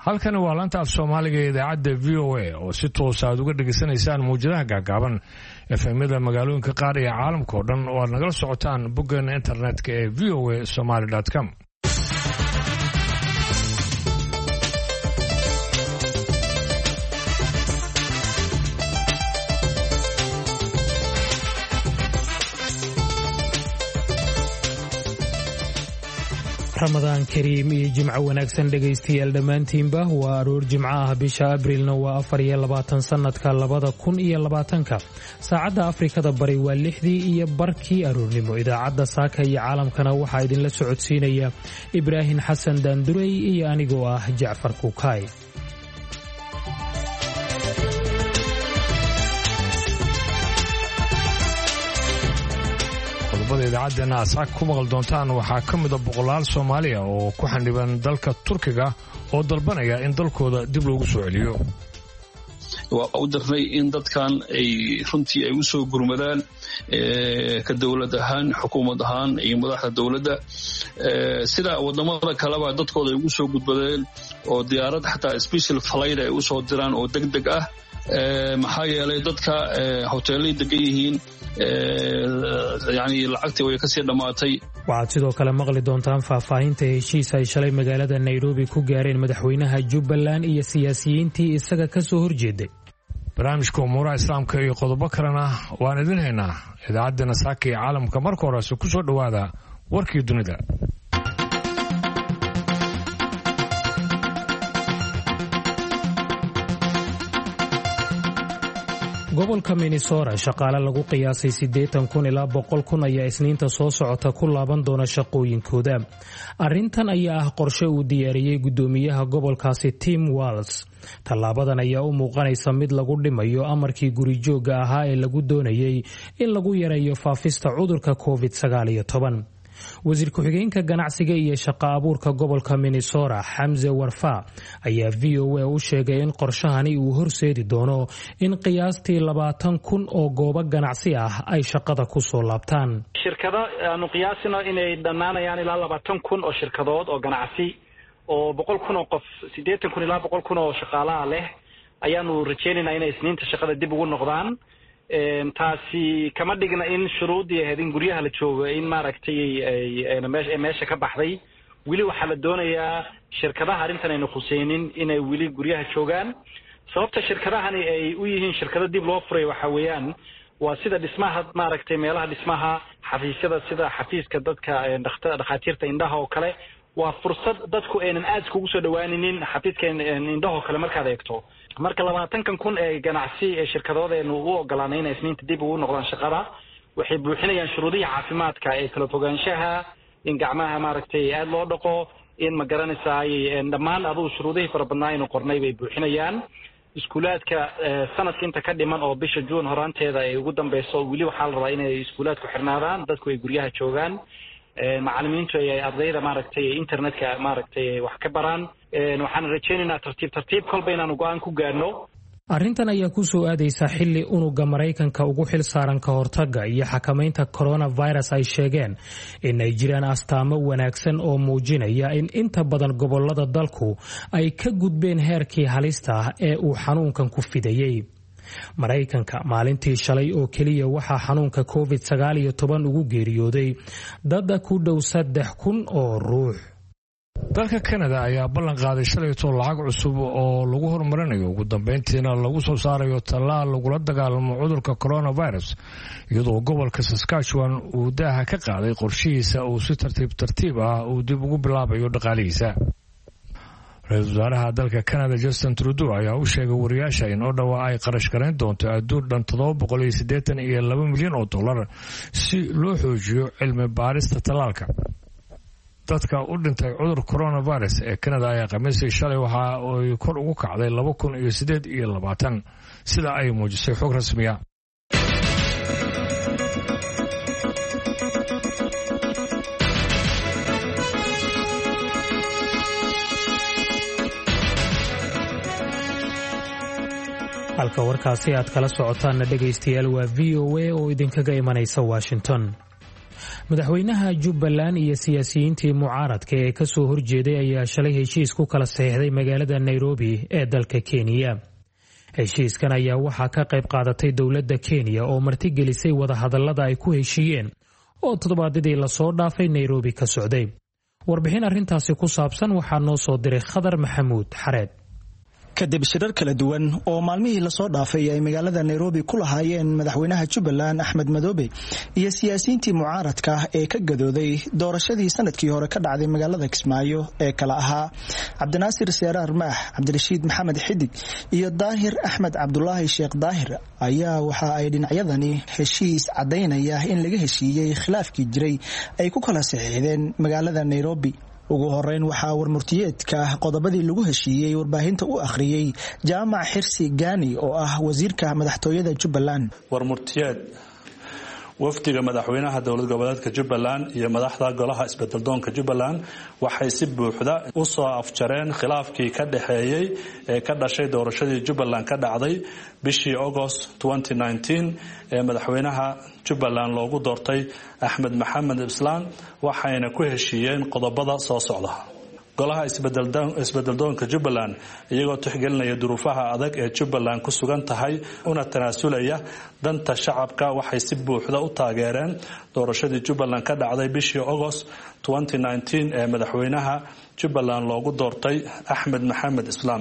halkani waa laanta af Soomaaliga ee idaacadda VOA oo si toos ah uga dhageysanaysaan muujadaha gaagaaban FM-da magaalooyinka qaar ee caalamka oo dhan oo aad nagala socotaan boggan internetka ee voasomali.com. رمضان كريم iyo jimco wanaagsan dhageystayaal dhamaantiinba waa aroor jimco ah bisha Abriilna waa 24 sanadka 2020 saacada Afrikada bari waa 6 iyo barkii aroornimo idaacada saaka iyo caalamkana waxa idin la socodsiinaya Ibrahim Xasan Daandurey iyo anigoo ah Jaafar Kuukay. idaacadana asaak ku maqal doontaan waxaa ka mid ah boqolaal Soomaaliya oo ku xaniban dalka Turkiga oo dalbanaya in dalkooda dib loogu soo celiyo. waa u darnay in dadkan ay runtii ay u soo gurmadaan ka dawlad ahaan xukuumad ahaan iyo madaxda dawladda sida wadamada kale ba dadkooda ay ugu soo gudbadeen oo diyaarad xataa special flight ay u soo diraan oo degdeg ah maxaa yeelay dadka hoteelada degan yihiin yani lacagtii way ka sii dhamaatay. waxaad sidoo kale maqli doontaan faahfaahinta heshiis ay shalay magaalada Nairobi ku gaareen madaxweynaha Jubbaland iyo siyaasiyiintii isaga ka soo horjeeday. barnaamijka umuuraha islaamka iyo qodobo kalena waan idin haynaa idaacadana saaka ee caalamka marka hore ku soo dhawaada warkii dunida. gobolka Minnesota shaqaale lagu qiyaasay 80,000 ilaa 100,000 ayaa isniinta soo socota ku laaban doona shaqooyinkooda. arrintan ayaa ah qorshe uu diyaariyay gudoomiyaha gobolkaasi Tim Walz. tallaabadan ayaa u muuqanaysa mid lagu dhimayo amarkii guri joogga ahaa ee lagu doonayay in lagu yareeyo faafista cudurka COVID-19. wasiir ku-xigeenka ganacsiga iyo shaqo abuurka gobolka Minnesota Xamse Warfa ayaa VOA u sheegay in qorshahani uu horseedi doono in qiyaastii 20,000 oo goobo ganacsi ah ay shaqada ku soo laabtaan. shirkado aanu qiyaasino inay dhammaanayaan ilaa 20,000 oo shirkadood oo ganacsi oo 100,000 oo qof 80,000 ilaa 100,000 oo shaqaalaha leh ayaanu rajaynaynaa inay isniinta shaqada dib ugu noqdaan. taasi kama dhigna in shuruudii ahayd in guryaha la joogo in maaragtay meesha ka baxday. weli waxaa la doonayaa shirkadaha arrintan aynu khuseynin inay weli guryaha joogaan. sababta shirkadahani ay u yihiin shirkado dib loo furay waxa weeyaan waa sida dhismaha maaragtay meelaha dhismaha xafiisyada sida xafiiska dadka dhakhaatiirta indhaha oo kale waa fursad dadku aynan aad kugu soo dhawaaninin xafiiska indhaha oo kale markaad eegto. marka 20,000 ee ganacsi ee shirkadoodeenu u ogolaanay inay isniinta dib ugu noqdaan shaqada waxay buuxinayaan shuruudaha caafimaadka ee kala fogaanshaha in gacmaha maaragtay aad loo dhaqo in ma garanaysaa dhammaan aduu shuruudihii fara badnaa inuu qornay bay buuxinayaan. iskuulaadka sanadka inta ka dhiman oo bisha June horaanteeda ay ugu dambayso weli waxaa la rabaa inay iskuulaadku xirnaadaan dadku ay guryaha joogaan. macallimiintu ay ardayda maaragtay internetka maaragtay wax ka baraan. waxaan rajaynaynaa tartiib kolba inaanu go'aan ku gaarno. arrintan ayaa ku soo aadaysa xilli unuga Maraykanka ugu xil saaran ka hortagga iyo xakamaynta coronavirus ay sheegeen in ay jiraan astaamo wanaagsan oo muujinaya in inta badan gobolada dalku ay ka gudbeen heerkii halista ah ee uu xanuunkan ku fidayay. Maraykanka maalintii shalay oo keliya waxaa xanuunka COVID-19 ugu geeriyooday dad ku dhow 3,000 oo ruux. dalka Canada ayaa ballan qaaday shalayto lacag cusub oo lagu horumarinayo ugu dambeyntiina lagu soo saarayo tallaal lagula dagaalamo cudurka coronavirus iyadoo gobolka Saskatchewan uu daaha ka qaaday qorshihiisa uu si tartiib ah uu dib ugu bilaabayo dhaqaalihiisa. ra-iisul wasaaraha dalka Canada Justin Trudeau ayaa u sheegay wariyaasha in Ottawa ay qarash gareyn doonto adduun dhan $782 milyan oo dollar si loo xoojiyo cilmi baarista tallaalka. dadka u dhintay cudur coronavirus ee Canada ayaa khamiistii shalay waxa ay kor ugu kacday 2,820 sida ay muujisay xog rasmi ah. halka warkaasi aad kala socotaanna dhegaystayaal waa VOA oo idinkaga imanaysa Washington. madaxweynaha Jubbaland iyo siyaasiyiintii mucaaradka ee ka soo horjeeday ayaa shalay heshiis ku kala saxiixday magaalada Nairobi ee dalka Kenya. Heshiiskan ayaa waxaa ka qayb qaadatay dowladda Kenya oo martigelisay wadahadallada ay ku heshiiyeen oo toddobaadyadii la soo dhaafay Nairobi ka socday. Warbixin arrintaasi ku saabsan waxaa noo soo diray Khadar Maxamuud Xareed. kadib shirar kala duwan oo maalmihii la soo dhaafay ay magaalada Nairobi ku lahaayeen madaxweynaha Jubbaland Axmed Madoobe iyo siyaasiyiintii mucaaradka ee ka gadooday doorashadii sanadkii hore ka dhacday magaalada Kismaayo ee kala ahaa Cabdinaasir Seeraar Maax, Cabdirashiid Maxamed Xidig iyo Daahir Axmed Cabdullaahi Sheekh Daahir ayaa waxa ay dhinacyadani heshiis cadeynaya in laga heshiiyay khilaafkii jiray ay ku kala saxiixdeen magaalada Nairobi. ugu horeyn waxaa warmurtiyeedka qodobadii lagu heshiiyey warbaahinta u akhriyay Jaamac Xirsi Gaani oo ah wasiirka madaxtooyada Jubbaland. warmurtiyeed wafdiga madaxweynaha dowlad goboleedka Jubbaland iyo madaxda golaha isbeddeldoonka Jubbaland waxay si buuxda u soo afjareen khilaafkii ka dhaxeeyay ee ka dhashay doorashadii Jubbaland ka dhacday bishii August 2019 ee madaxweynaha Jubbaland loogu doortay Axmed Maxamed Islaam waxayna ku heshiiyeen qodobada soo socda. golaha isbeddeldoonka Jubbaland iyagoo tixgelinaya duruufaha adag ee Jubbaland ku sugan tahay una tanaasulaya danta shacabka waxay si buuxda u taageereen doorashadii Jubbaland ka dhacday bishii August 2019 ee madaxweynaha Jubbaland loogu doortay Axmed Maxamed Islaam.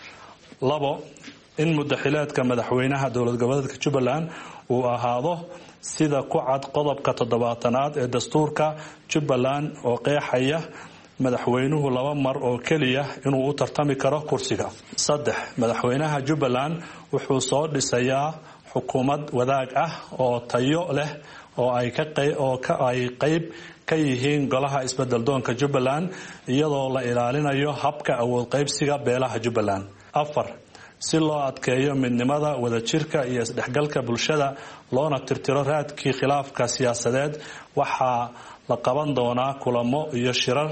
labo in mudaxileedka madaxweynaha dowlad goboleedka Jubbaland uu ahaado sida ku cad qodobka 7aad ee dastuurka Jubbaland oo qeexaya madaxweynuhu 2 mar oo kaliya inuu u tartami karo kursiga. 3 madaxweynaha Jubbaland wuxuu soo dhisayaa xukuumad wadaag ah oo tayo leh oo ay qayb ka yihiin golaha isbeddeldoonka Jubbaland iyadoo la ilaalinayo habka awood qaybsiga beelaha Jubbaland. 4 si loo adkeeyo midnimada wadajirka iyo isdhexgalka bulshada loona tirtiro raadkii khilaafka siyaasadeed waxaa la qaban doonaa kulamo iyo shirar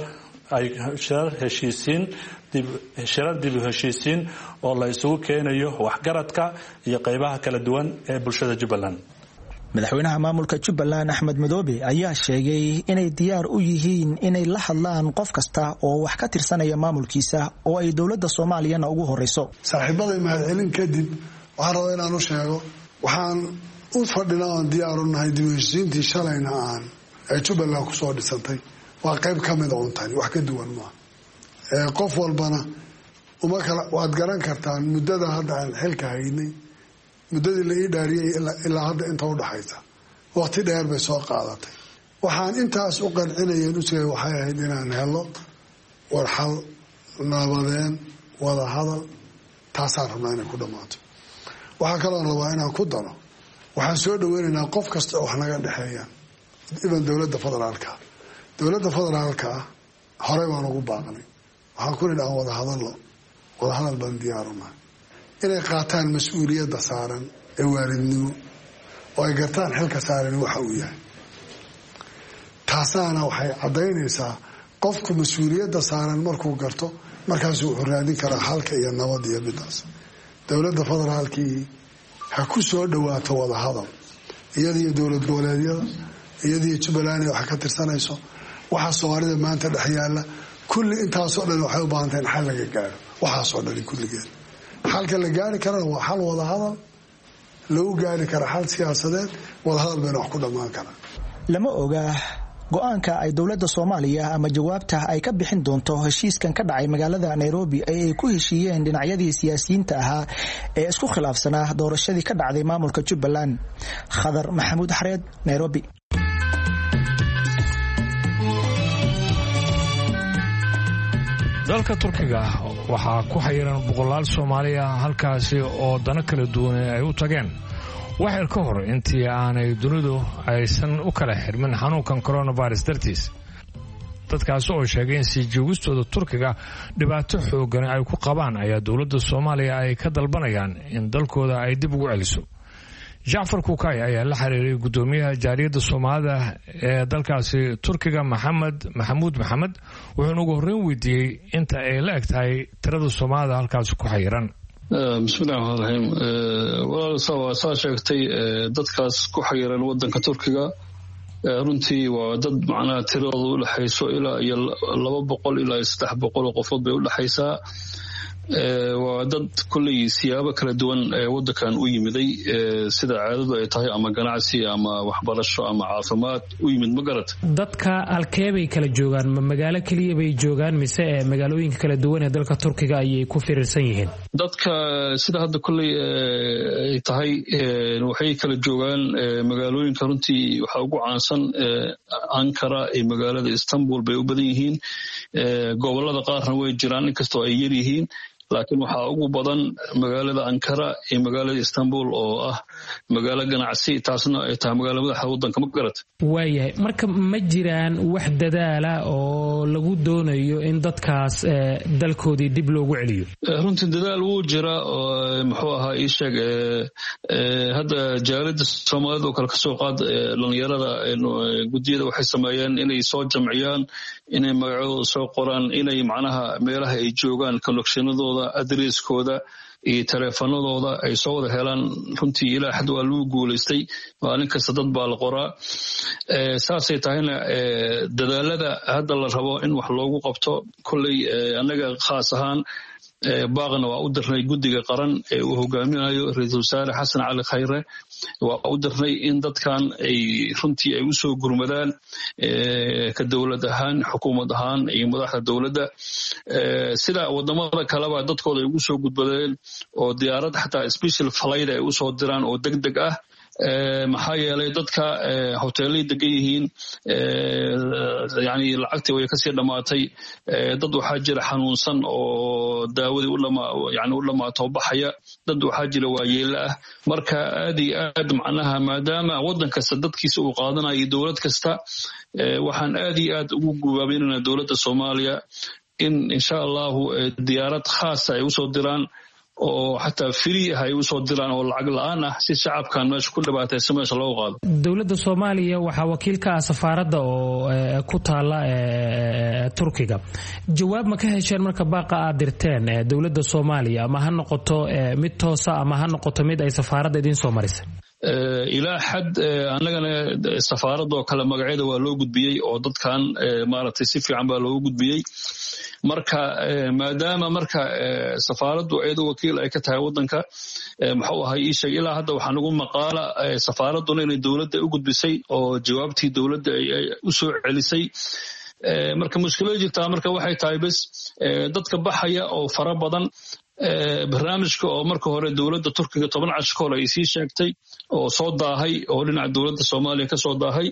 dib u heshiisiin oo la isugu keenayo waxgaradka iyo qaybaha kala duwan ee bulshada Jubbaland. madaxweynaha maamulka Jubbaland Axmed Madoobe ayaa sheegay inay diyaar u yihiin inay la hadlaan qof kasta oo wax ka tirsanaya maamulkiisa oo ay dowladda Soomaaliyana ugu horeyso. saaxiibada mahadcelin kadib waxaan rabaa inaan u sheego waxaan u fadhinaa oo diyaar u nahay dib u heshiisiintii shalayna aan ee Jubbaland ku soo dhisantay waa qayb ka mid ah untani wax ka duwan ma qof walbana uma kala waad garan kartaan muddada hadda aan xilka haynay muddadii la ii dhaariyay ilaa hadda inta u dhaxaysa waqti dheer bay soo qaadatay waxaan intaas u qancinayeen u sheegay waxay ahayd inaan helo warxal nabadeen wada hadal taasaan rabnaa inay ku dhammaato. waxaa kaloo rabaa inaan ku daro waxaan soo dhaweynaynaa qof kasta oo wax naga dhexeeyaan iban dowladda federaalka ah horey baan ugu baaqnay waxaan ku nidhi aan wadahadal baan diyaarunahay inay qaataan mas-uuliyadda saaran ee waalidnimo oo ay gartaan xilka saaran waxa uu yahay. taasaana waxay caddaynaysaa qofku mas-uuliyadda saaran markuu garto markaasuu wuxuu raadin karaa xalka iyo nabad iyo midaas. dowladda federaalkii ha ku soo dhawaato wadahadal iyadiyo dowlad goboleedyada iyadiyo Jubbaland wax ka tirsanayso waxa Soomaalida maanta dhex yaala kulli intaasoo dhan waxay u baahan tahay xal laga gaaro waxaasoo dhan kulligeed xalka la gaari karana waa xal wada hadal lagu gaari kara xal siyaasadeed wada hadal bayna wax ku dhammaan karaan. lama oga go'aanka ay dowladda Soomaaliya ama jawaabta ay ka bixin doonto heshiiskan ka dhacay magaalada Nairobi ay ku heshiiyeen dhinacyadii siyaasiyiinta ahaa ee isku khilaafsanaa doorashadii ka dhacday maamulka Jubbaland. Khadar Maxamuud Xareed, Nairobi. dalka Turkiga waxaa ku xayiran boqolaal Soomaali ah halkaasi oo dana kala duwan ay u tageen waxay ka hor intii aanay dunidu aysan u kala xirmin xanuunkan coronavirus dartiis. dadkaas oo sheegay in si joogistooda Turkiga dhibaato xoogan ay ku qabaan ayaa dowladda Soomaaliya ay ka dalbanayaan in dalkooda ay dib ugu celiso. Jaafar Kukay ayaa la xiriiray gudoomiyaha jaariyadda Soomaalida ee dalkaasi Turkiga Maxamuud Maxamed wuxuu ugu horreyn weydiiyey inta ay la eg tahay tirada Soomaalida halkaas ku xayiran. bismillahi rahmaani rahiim. saa sheegtay dadkaas ku xayiran wadanka Turkiga runtii waa dad macnaha tiradooda u dhaxayso ilaa iyo 200 ilaa 300 qofood bay u dhaxaysaa waa dad kulley siyaabo kala duwan waddankan u yimiday sida caadadu ay tahay ama ganacsi ama waxbarasho ama caafimaad u yimid ma garat dadka halkee bay kala joogaan ma magaalo keliya bay joogaan mise magaalooyinka kala duwan ee dalka Turkiga ayay ku firirsan yihiin dadka sida hadda kulley ay tahay waxay kala joogaan magaalooyinka runtii waxa ugu caansan Ankara iyo magaalada Istanbul bay u badan yihiin gobolada qaarna way jiraan inkastoo ay yar yihiin laakiin waxaa ugu badan magaalada Ankara iyo magaalada Istanbul oo ah magaalo ganacsi taasna ay tahay magaalada madaxda waddanka ma garat waayahay marka ma jiraan wax dadaala oo lagu doonayo in dadkaas dalkoodii dib loogu celiyo runtii dadaal wuu jira muxuu ahaa ii sheeg hadda jaalida Soomaaliyeed oo kale ka soo qaad dhalinyarada gudiyada waxay sameeyeen inay soo jamciyaan inay magacooda soo qoraan inay macnaha meelaha ay joogaan connectionadooda adresskooda iyo teleefanadooda ay soo wada helaan runtii ilaa xad waa lagu guulaystay maalin kasta dad baa la qoraa saasay tahayna dadaalada hadda la rabo in wax loogu qabto kolley annaga khaas ahaan baaqna waa u dirnay guddiga qaran ee uu hogaaminayo ra-iisul wasaare xasan cali khayre waa u dirnay in dadkan ay runtii ay u soo gurmadaan ka dowlad ahaan xukuumad ahaan iyo madaxda dowladda sida wadamada kaleba dadkooda ay ugu soo gudbadeen oo diyaarad xataa special flight ay u soo diraan oo degdeg ah maxaa yeelay dadka hoteelay degan yihiin yani lacagtii way kasii dhamaatay dad waxaa jira xanuunsan oo daawadii u dhamaato baxaya dad waxaa jira waayeela ah marka aad iyo aad macnaha maadaama waddan kasta dadkiisa uu qaadanayo dowlad kasta waxaan aad iyo aad ugu gubaabinayna dowladda Soomaaliya in insha allahu diyaarad khaasa ay usoo diraan oo xataa free ah ay u soo diraan oo lacag la'aan ah si shacabkan meesha ku dhibaataysan meesha loo qaado dowladda Soomaaliya waxa wakiil ka ah safaaradda oo ku taala Turkiga jawaab ma ka hesheen marka baaqa aad dirteen dowladda Soomaaliya ama ha noqoto mid toosa ama ha noqoto mid ay safaaradda idin soo marisay ilaa xad annagana safaaradoo kale magaceeda waa loo gudbiyey oo dadkan maaragtay si fiican baa loogu gudbiyey marka maadaama marka safaaraddu ayadu wakiil ay ka tahay waddanka muxuu ahay ii sheeg ilaa hadda waxaa nagu maqaala safaaradduna inay dowladda u gudbisay oo jawaabtii dowladda ay u soo celisay marka mushkilada jirtaa marka waxay tahay bes dadka baxaya oo fara badan barnaamijka oo marka hore dowladda Turkiga 10 casho ka hor ay sii sheegtay oo soo daahay oo dhinaca dowladda Soomaaliya ka soo daahay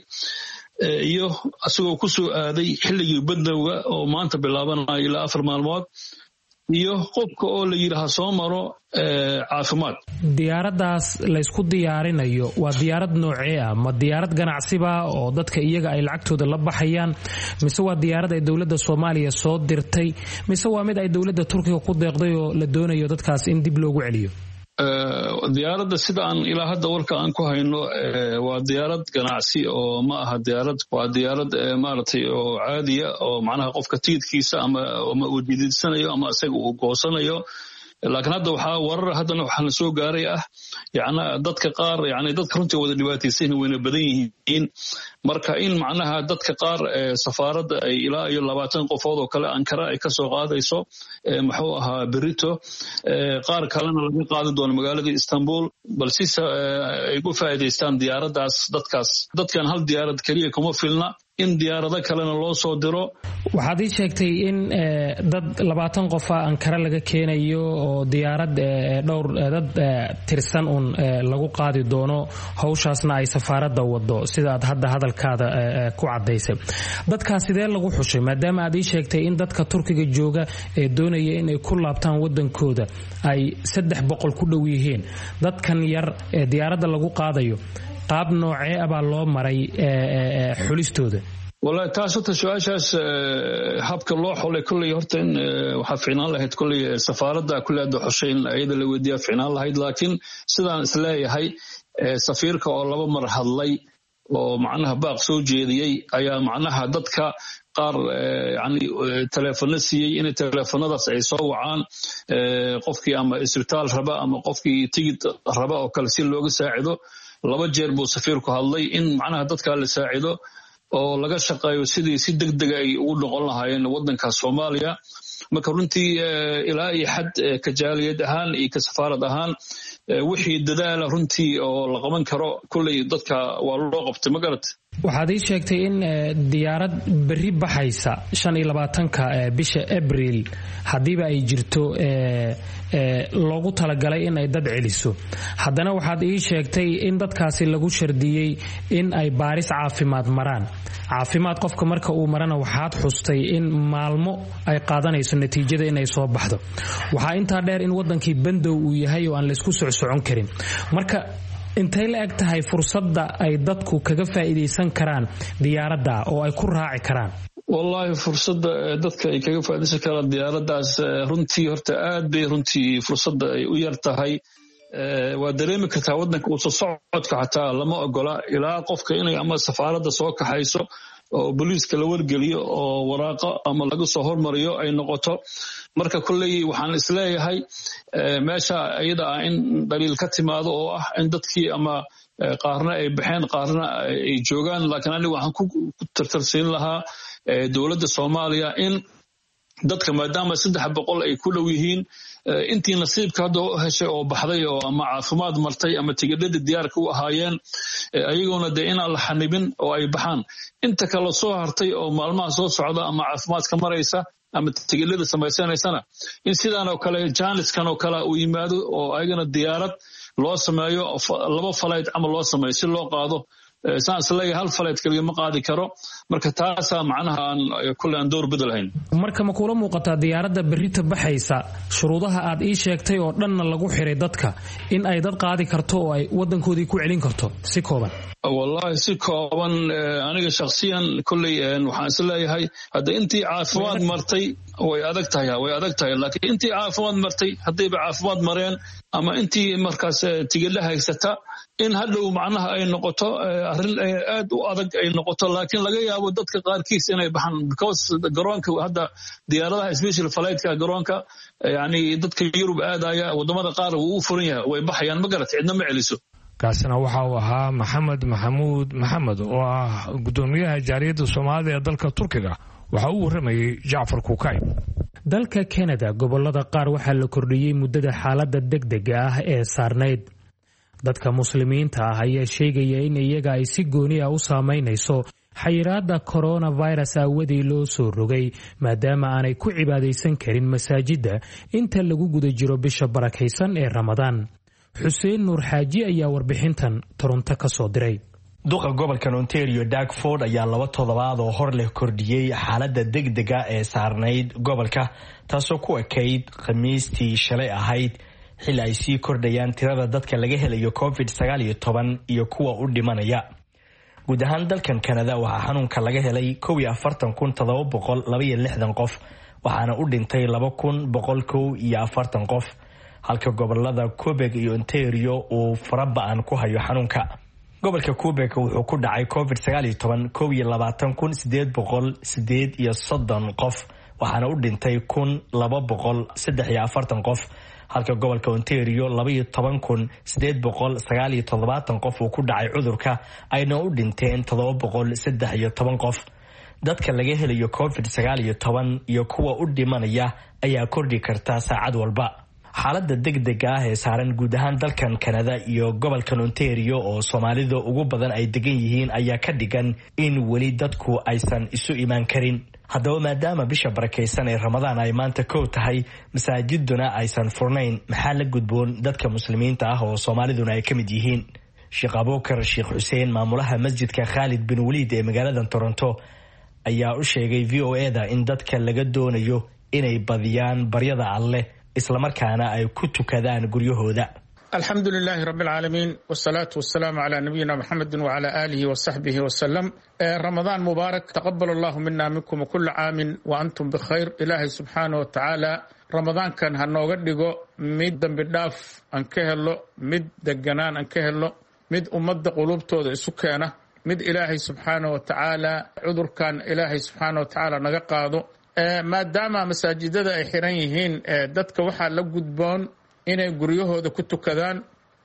iyo asagoo ku soo aaday xilligii badnawga oo maanta bilaabanayo ilaa 4 maalmood iyo qofka oo la yiraahdo soo maro caafimaad diyaaradaas la isku diyaarinayo waa diyaarad noocee ah ma diyaarad ganacsiba oo dadka iyaga ay lacagtooda la baxayaan mise waa diyaarad ay dowladda Soomaaliya soo dirtay mise waa mid ay dowladda Turkiga ku deeqday oo la doonayo dadkaas in dib loogu celiyo diyaaradda sida aan ilaa hadda warka aan ku hayno waa diyaarad ganacsi oo ma aha diyaarad waa diyaarad maaragtay oo caadiya oo macnaha qofka tigidhkiisa ama uu diidsanayo ama isaga uu goosanayo laakiin hadda waxaa la soo gaaray ah yani dadka qaar yani dadka runtii wada dhibaataysan wayna badan yihiin marka in macnaha dadka qaar safaaradda ay ilaa iyo 20 qofood oo kale Ankara ay ka soo qaadayso muxuu ahaa berito qaar kalena laga qaadi doono magaalada Istanbul balse ay ku faa'iideystaan diyaaradaas dadkan hal diyaarad kaliya kuma filna in diyaarado kalena loo soo diro waxaad ii sheegtay in dad 20 qof Ankara laga keenayo oo diyaarad dhowr dad tirsan lagu qaadi doono hawshaasna ay safaaradda wado sida aad hadda hadalkaada ku cadeysay dadkaas sidee lagu xushay maadaama aad ii sheegtay in dadka Turkiga jooga ee doonaya inay ku laabtaan wadankooda ay 300 ku dhow yihiin dadkan yar ee diyaaradda lagu qaadayo qaab noocee ah loo maray xulistooda wallahi taas horta su'aashaas habka loo xulay kulli horta in waxa fiinaan lahayd kulli safaaradda kulli aad xushayn ayada la weydiiyo fiinaan lahayd laakiin sidaan isleeyahay safiirka oo 2 mar hadlay oo macnaha baaq soo jeediyay ayaa macnaha dadka qaar yani telefoon siiyay in telefoonadaas ay soo wacaan qofkii ama isbitaal raba ama qofkii tigid raba oo kale si looga saacido 2 jeer buu safiirku hadlay in macnaha dadka la saacido oo laga shaqeeyo sidii si degdeg ay ugu noqon lahaayeen waddanka Soomaaliya marka runtii ilaa iyo xad ka jaaliyad ahaan iyo ka safaarad ahaan wixii dadaala runtii oo la qaban karo kulay dadka waa loo qabtay ma garat waxaad ii sheegtay in diyaarad berri baxaysa 25ka bisha Abriil hadiiba ay jirto loogu talagalay in ay dad celiso haddana waxaad ii sheegtay in dadkaasi lagu shardiyey in ay baaris caafimaad maraan caafimaad qofka marka uu marana waxaad xustay in maalmo ay qaadanayso natiijada inay soo baxdo waxaa intaa dheer in wadankii bandow uu yahay oo aan la isku socon karin marka intay la eg tahay fursadda ay dadku kaga faa'iideysan karaan diyaaradda oo ay ku raaci karaan wallahi fursadda dadka ay kaga faa'iideysan karaan diyaaraddaas runtii horta aad bay runtii fursadda ay u yar tahay waa dareemi kartaa waddanka uu soo socodka xataa lama ogola ilaa qofka inay ama safaaradda soo kaxayso oo booliiska la wargeliyo oo waraaqo ama laga soo hormariyo ay noqoto marka kulley waxaan isleeyahay meesha iyada ah in daliil ka timaado oo ah in dadkii ama qaarna ay baxeen qaarna ay joogaan laakiin aniga waxaan ku tartarsiin lahaa dowladda Soomaaliya in dadka maadaama 300 ay ku dhow yihiin intii nasiibka hadda heshay oo baxday oo ama caafimaad martay ama tigidhada diyaarka u ahaayeen ayagoona de in la xanibin oo ay baxaan inta kale soo hartay oo maalmaha soo socda ama caafimaadka maraysa ama tigidhada samaysanaysan in sidaan oo kale jaaniskan oo kale uu yimaado oo ayagana diyaarad loo sameeyo 2 flight ama loo sameeyo si loo qaado saas leeyahay 1 flight kaliya ma qaadi karo marka taasa macnaha aan kullaan door bedelayn marka ma kula muuqata diyaaradda berrita baxaysa shuruudaha aad ii sheegtay oo dhanna lagu xiray dadka in ay dad qaadi karto oo ay wadankoodii ku celin karto si kooban wallahi si kooban aniga shakhsiyan kullay waxaan isleeyahay hadda intii caafimaad martay way adag tahay laakiin intii caafimaad martay hadayba caafimaad mareen ama intii markaas tigidha haysata in hadhow macnaha ay noqoto arrin aad u adag ay noqoto laakiin laga yaabo dadka qaarkiis inay baxaan because garoonka hadda diyaaradaha special flight-ka garoonka yani dadka Yurub aadaya wadamada qaar uu furan yahay way baxayaan ma garat cidna ma celiso kaasina waxa uu ahaa Maxamed Maxamuud Maxamed oo ah gudoomiyaha jaariyadda Soomaalida ee dalka Turkiga waxa uu waramayay Jaafar Kukay dalka Canada gobolada qaar waxa la kordhiyay muddada xaaladda degdega ah ee saarneyd dadka muslimiinta ah ayaa sheegaya in iyaga ay si gooni ah u saameynayso xayiraadda coronavirus aawadii loo soo rogay maadaama aanay ku cibaadaysan karin masaajidda inta lagu guda jiro bisha barakaysan ee Ramadaan Xuseen Nuur Xaaji ayaa warbixintan Toronto ka soo diray duqa gobolka Ontario Doug Ford ayaa 2 toddobaad oo hor leh kordhiyay xaaladda degdega ee saarneyd gobolka taasoo ku ekeyd Khamiistii shalay ahayd xil ay sii kordhayaan tirada dadka laga helayo COVID-19 iyo kuwa u dhimanaya guud ahaan dalkan Canada waxaa xanuunka laga helay 44762 qof waxaana u dhintay 2140 qof halka gobolada Quebec iyo Ontario uu faraba'an ku hayo xanuunka gobolka Quebec wuxuu ku dhacay COVID-19 22830 qof waxaana u dhintay 1243 qof halka gobolka Ontario 12870 qof uu ku dhacay cudurka ayna u dhinteen 713 qof dadka laga helayo COVID-19 iyo kuwa u dhimanaya ayaa kordhi karta saacad walba xaaladda degdega ah ee saaran guud ahaan dalkan Canada iyo gobolkan Ontario oo Soomaalida ugu badan ay degan yihiin ayaa ka dhigan in weli dadku aysan isu imaan karin haddaba maadaama bisha barakaysan ee Ramadaan ay maanta kow tahay masaajiduna aysan furnayn maxaa la gudboon dadka muslimiinta ah oo Soomaaliduna ay ka mid yihiin Sheekh Abubakar Sheekh Xuseen maamulaha masjidka Khalid bin Walid ee magaalada Toronto ayaa u sheegay VOA-da in dadka laga doonayo inay badiyaan baryada Alle isla markaana ay ku tukadaan guryahooda alxamdulilaahi rabbil caalamiin wasalaatu wasalaamu calaa nabiyina muxamedin wacalaa aalihi wasaxbihi wasalam ramadaan mubaarak taqabal allahu mina minkum kulla caamin wa antum bikhayr ilaahay subxaanahu watacaala ramadaankan ha nooga dhigo mid dembi dhaaf aan ka helo mid deganaan aan ka helo mid ummadda quluubtooda isu keena mid ilaahay subxaanahu watacaala cudurkan ilaahay subxaanahu watacaala naga qaado maadaama masaajidada ay xiran yihiin dadka waxaa la gudboon inay guryahooda ku tukadaan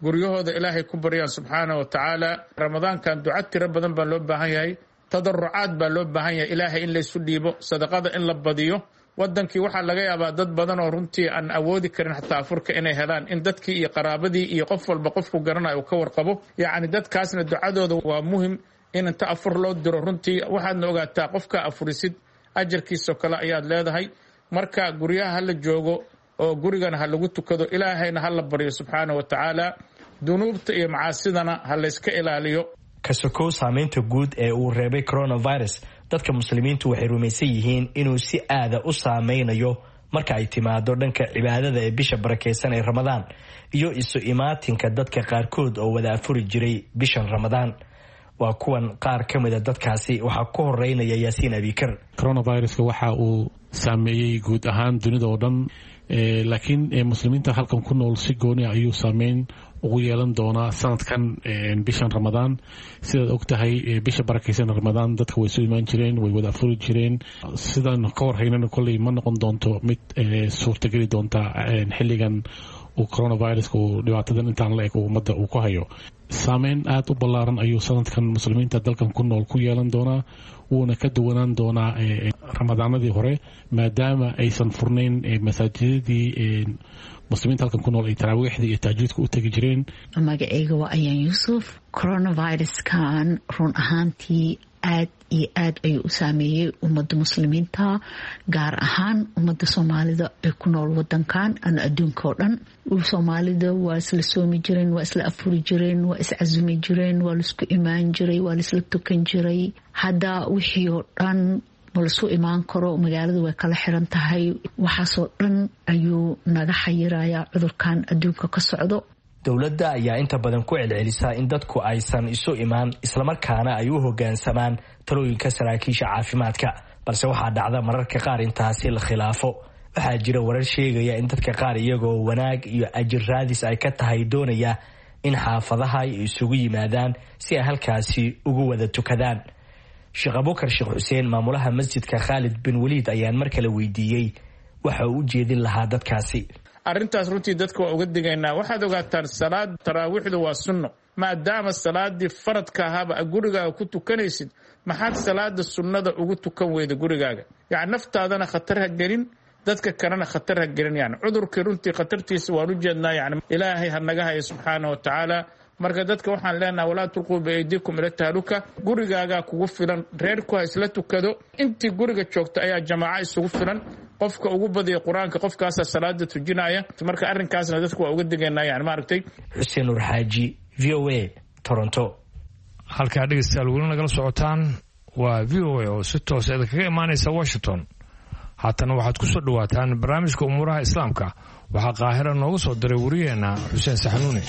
guryahooda ilaahay ku baryaan subxaana wa tacaala. ramadaankan duca tiro badan baa loo baahan yahay, tadarucaad baa loo baahan yahay, ilaahay in laysu dhiibo, sadaqada in la badiyo. wadankii waxaa laga yaabaa dad badan oo runtii aan awoodi karin xataa afurka inay helaan, in dadkii iyo qaraabadii iyo qof walba qofku garanayo uu ka warqabo. yacni dadkaasna ducadooda waa muhim in inta afur loo diro. runtii waxaadna ogaataa qofka afurisid ajarkiisoo kale ayaad leedahay. marka guryaha hala joogo oo gurigana ha lagu tukado, ilaahayna ha la baryo subxaana wa tacaala. dunuubta iyo macaasidana ha layska ilaaliyo. ka sokow saamaynta guud ee uu reebay coronavirus, dadka muslimiintu waxay rumaysan yihiin inuu si aada u saameynayo marka ay timaado dhanka cibaadada ee bisha barakaysan ee ramadaan iyo isu imaatinka dadka qaarkood oo wada afuri jiray bishan ramadaan. waa kuwan qaar ka mida dadkaasi. waxaa ku horeynaya yaasiin abikar. coronaviruska waxa uu saameeyey guud ahaan dunida oo dhan, laakiin muslimiinta halkan ku nool si gooni ayuu saameyn ugu yeelan doonaa sanadkan bishan ramadaan. sidaad og tahay bisha barakaysan ramadaan dadka way soo imaan jireen, way wada afuri jireen. sidaan ka warhaynana kolley ma noqon doonto mid suurtageli doonta xilligan uu coronaviruska uu dhibaatadan intaan la eg ummadda uu ku hayo. saameyn aada u ballaaran ayuu sanadkan muslimiinta dalkan ku nool ku yeelan doonaa, wuuna ka duwanaan doonaa ramadaanadii hore, maadaama aysan furnayn masaajidadii muslimiinta halkan ku nool ay taraawiixdii iyo tahajudka u tegi jireen. magacayga waa ayaan yuusuf. coronaviruskan run ahaantii aad iyo aad ayuu u saameeyey ummadda muslimiinta, gaar ahaan ummadda soomaalida ee ku nool wadankan ama adduunka oo dhan. soomaalida waa isla soomi jireen, waa isla afuri jireen, waa iscasumi jireen, waa laisku imaan jiray, waa laisla tukan jiray. hadda wixii oo dhan ma lasu imaan karo, magaalada way kala xiran tahay. waxaasoo dhan ayuu naga xayirayaa cudurkan adduunka ka socdo. dowladda ayaa inta badan ku celcelisa in dadku aysan isu imaan, islamarkaana ay u hoggaansamaan talooyinka saraakiisha caafimaadka, balse waxaa dhacda mararka qaar intaasi la khilaafo. waxaa jira warar sheegaya in dadka qaar iyagoo wanaag iyo ajir raadis ay ka tahay doonaya in xaafadaha ay isugu yimaadaan si ay halkaasi ugu wada tukadaan. sheekh abubakar sheekh xuseen, maamulaha masjidka Khaalid bin Waliid, ayaan mar kale weydiiyey waxa uu u jeedin lahaa dadkaasi. arrintaas runtii dadka waa uga digaynaa. waxaad ogaataan salaad taraawiixdu waa sunno. maadaama salaadii faradka ahaaba gurigaaga ku tukanaysid, maxaad salaada sunnada ugu tukan weyda gurigaaga? yani naftaadana khatar ha gelin, dadka kalena khatar ha gelin. yani cudurkii runtii khatartiisa waan u jeednaa. yani ilaahay ha naga haya subxaana wa tacaala. marka dadka waxaan leenaha walaa tulquu biaydiikum ila tahluka. gurigaagaa kugu filan, reerku ha isla tukado. intii guriga joogta ayaa jamaaca isugu filan. qofka ugu badiya qur-aanka qofkaasaa salaada tujinaya. marka arrinkaasna dadku waa uga digaynaa. yani maaragtay. xuseen nur xaaji, v o a, Toronto. halkaa dhegeystayaal weli nagala socotaan waa v o a oo si toos eeda kaga imaanaysa Washington. haatana waxaad ku soo dhawaataan barnaamijka umuuraha islaamka. waxaa qaahira nooga soo diray wariyeena xuseen saxanuune.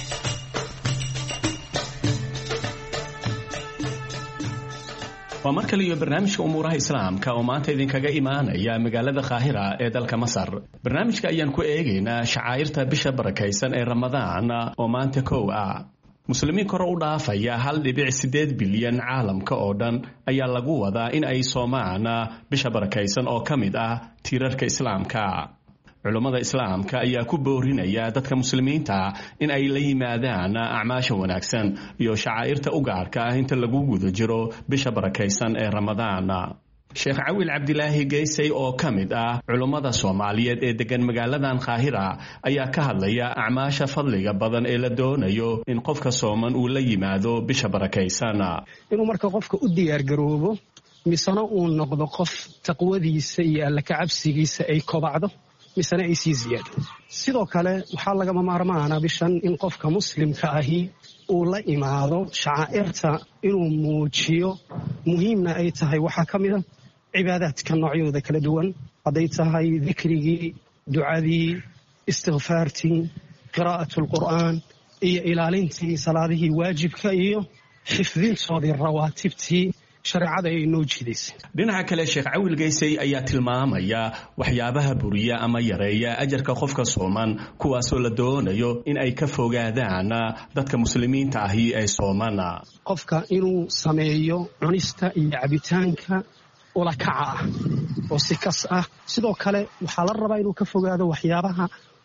waa mar kale iyo barnaamijka umuuraha islaamka oo maanta idinkaga imaanaya magaalada Qaahira ee dalka Masar. barnaamijka ayaan ku eegaynaa shacairta bisha barakaysan ee Ramadaan oo maanta kow ah. muslimiin kor u dhaafaya 1.8 bilyan caalamka oo dhan ayaa lagu wadaa in ay soomaan bisha barakaysan oo ka mid ah tiirarka islaamka. culummada islaamka ayaa ku boorinaya dadka muslimiinta in ay la yimaadaan acmaasha wanaagsan iyo shacairta u gaarka ah inta lagu guda jiro bisha barakaysan ee Ramadaan. sheekh Cawil Cabdilaahi Geysay oo ka mid ah culummada Soomaaliyeed ee degan magaaladan Qaahira ayaa ka hadlaya acmaasha fadliga badan ee la doonayo in qofka sooman uu la yimaado bisha barakaysan. inuu marka qofka u diyaar garoobo misana uu noqdo qof taqwadiisa iyo alla ka cabsigiisa ay kobacdo misana ay sii ziyaado. sidoo kale waxaa lagama maarmaana bishan in qofka muslimka ahi uu la imaado shacaa'irta inuu muujiyo. muhiimna ay tahay waxaa ka mid a cibaadaadka noocyadooda kala duwan, hadday tahay dikrigii, ducadii, istikfaartii, qiraa'atulqur'aan iyo ilaalintii salaadihii waajibka iyo xifdintoodii rawaatibtii shareecada ay noo jiidaysay. dhinaca kale sheekh Cawil Geysay ayaa tilmaamaya waxyaabaha buriya ama yareeya ajarka qofka sooman, kuwaasoo la doonayo in ay ka fogaadaan dadka muslimiinta ahi ee soomana. qofka inuu sameeyo cunista iyo cabitaanka ulakaca ah oo si kas ah. sidoo kale waxaa la rabaa inuu ka fogaado waxyaabaha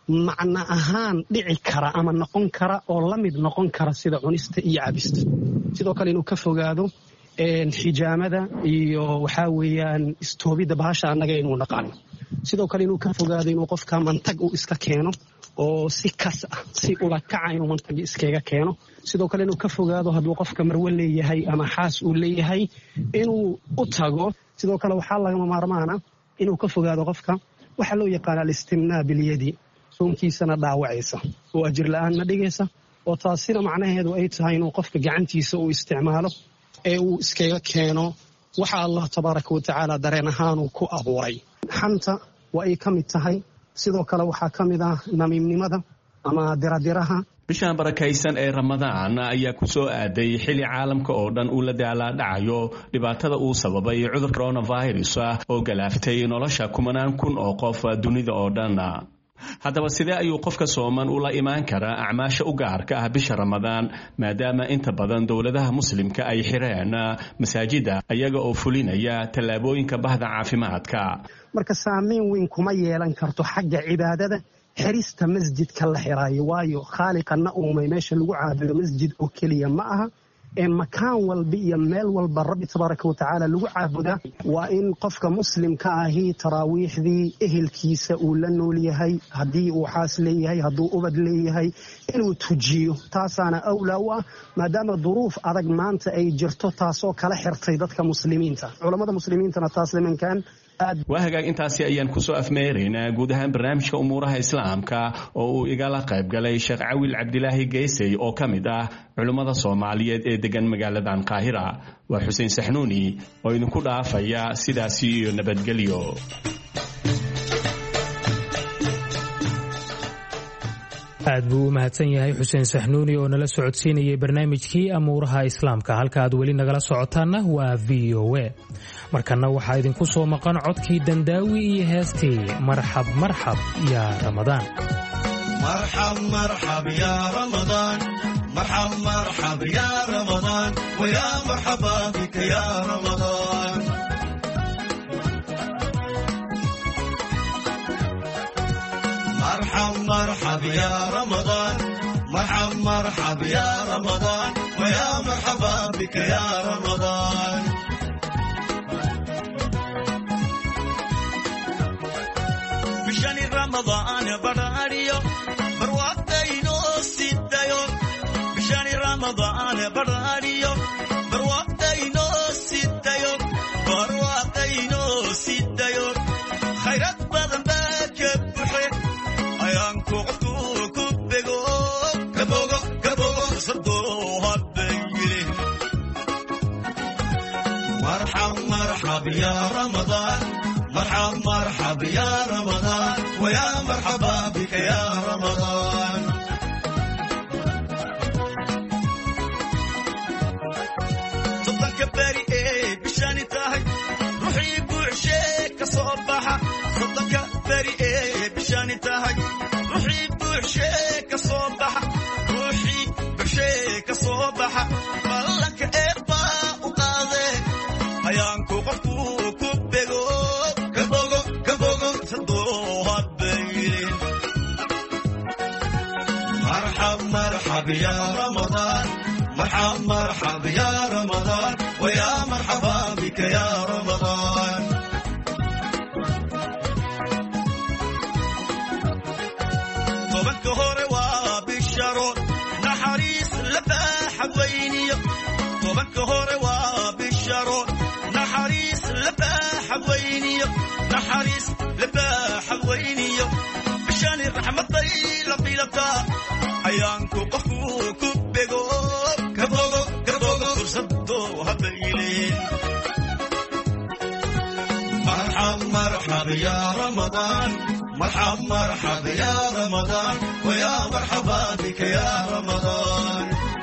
macno ahaan dhici kara ama noqon kara oo la mid noqon kara sida cunista iyo cabista. sidoo kale inuu ka fogaado xijaamada iyo waxaa weeyaan istoobidda bahasha annaga inuu naqaano. sidoo kale inuu ka fogaado inuu qofka mantag uu iska keeno oo si kas ah si ula kaca inuu mantag iskaga keeno. sidoo kale inuu ka fogaado hadduu qofka marwe leeyahay ama xaas uu leeyahay inuu u tago. sidoo kale waxaa lagama maarmaana inuu ka fogaado qofka waxaa loo yaqaana alistimnaa bilyadi, soonkiisana dhaawacaysa oo ajir la-aanna dhigaysa, oo taasina macnaheedu ay tahay inuu qofka gacantiisa uu isticmaalo ee uu iskaga keeno waxa allah tabaaraka wa tacaala dareen ahaanuu ku abuuray. xanta waa ay ka mid tahay. sidoo kale waxaa ka mid ah namiimnimada ama diradiraha. bishaan barakaysan ee ramadaan ayaa ku soo aaday xilli caalamka oo dhan uu la daalaadhacayo dhibaatada uu sababay cudurka coronavirus oo galaaftay nolosha kumanaan kun oo qof dunida oo dhan. haddaba sidee ayuu qofka sooman ula imaan karaa acmaasha u gaarka ah bisha ramadaan maadaama inta badan dowladaha muslimka ay xireen masaajida ayaga oo fulinaya tallaabooyinka bahda caafimaadka? marka saamayn weyn kuma yeelan karto xagga cibaadada xirista masjidka la xiraayo, waayo khaaliqana uumay meesha lagu caabudo masjid oo keliya ma aha ee makaan walba iyo meel walba rabbi tabaaraka wa tacaala lagu caabudaa. waa in qofka muslimka ahi taraawiixdii ehelkiisa uu la nool yahay, haddii uu xaas leeyahay, hadduu ubad leeyahay, inuu tujiyo. taasaana awlaa u ah maadaama duruuf adag maanta ay jirto taasoo kala xirtay dadka muslimiinta. culammada muslimiintana taas nimankan waa hagaag. intaasi ayaan kusoo afmeeraynaa guud ahaan barnaamijka umuuraha islaamka oo uu igala qayb galay sheekh cawil cabdilaahi geysey oo ka mid ah culummada soomaaliyeed ee degan magaaladan qaahira. waa xuseen saxnuuni oo idinku dhaafaya sidaasi iyo nabadgelyo. aad buu u mahadsan yahay xuseen saxnuuni oo nala socodsiinayay barnaamijkii amuuraha islaamka. halka aad weli nagala socotaanna waa v o a. markanna waxaa idinku soo maqan codkii dandaawi iyo heestii marxab marxab yaa ramadaan. مرحب مرحب يا رمضان، مرحب مرحب يا رمضان، ويا مرحبا بك يا رمضان. مرحب مرحب يا رمضان، مرحب مرحب يا رمضان، ويا مرحبا بك يا رمضان. بشان رمضان براريو برواقتينو سيدايو، بشان رمضان براريو برواقتينو سيدايو، برواقتينو سيدايو. خيرات بدن باكبحي ايانكو قفتو كبغو كبوغو كبوغو صدوها بيلي. مرحب مرحب يا رمضان، مرحب مرحب يا رمضان، ويا مرحبا بك يا رمضان. صدق بري ايه بشاني تاهي روحي بوعشيك صباحا. صدق بري ايه بشاني تاهي روحي بوعشيك صباحا، روحي بوعشيك صباحا. مالك ايبا وقاضي ايانكو قفتو كبغو كبوغو كبوغو صدوها بيلين. مرحب مرحب يا رمضان، مرحب مرحب يا رمضان، ويا مرحبا بك يا رمضان. طبك هوروا بالشرور نحريس لباح ويني، طبك هوروا بالشرور نحريس لباح ويني، نحريس لباح ويني. بشان الرحمة طيلة بيلتا عيانكو قفو كبغو كبوغو كبوغو صدوها بيلين. مرحب مرحب يا رمضان، مرحب مرحب يا رمضان، ويا مرحبا بك يا رمضان.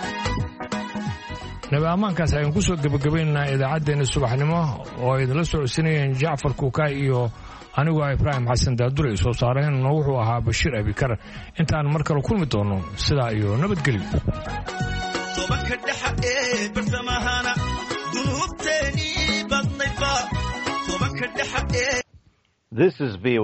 nabi ammaankaas ayaan ku soo gebagabaynaynaa idaacaddeenna subaxnimo oo ay idinla socodsiinayeen jacfar kuukaay iyo anigu ah ibraahim xasan daadurey. soo saareenna wuxuu ahaa bashiir abikar. intaan mar kale kulmi doono sidaa iyo nabadgelyo. tobanka dhexa ee bartamahana dunuubteeni badnaydba tobanka dhexa ee. This is VOA.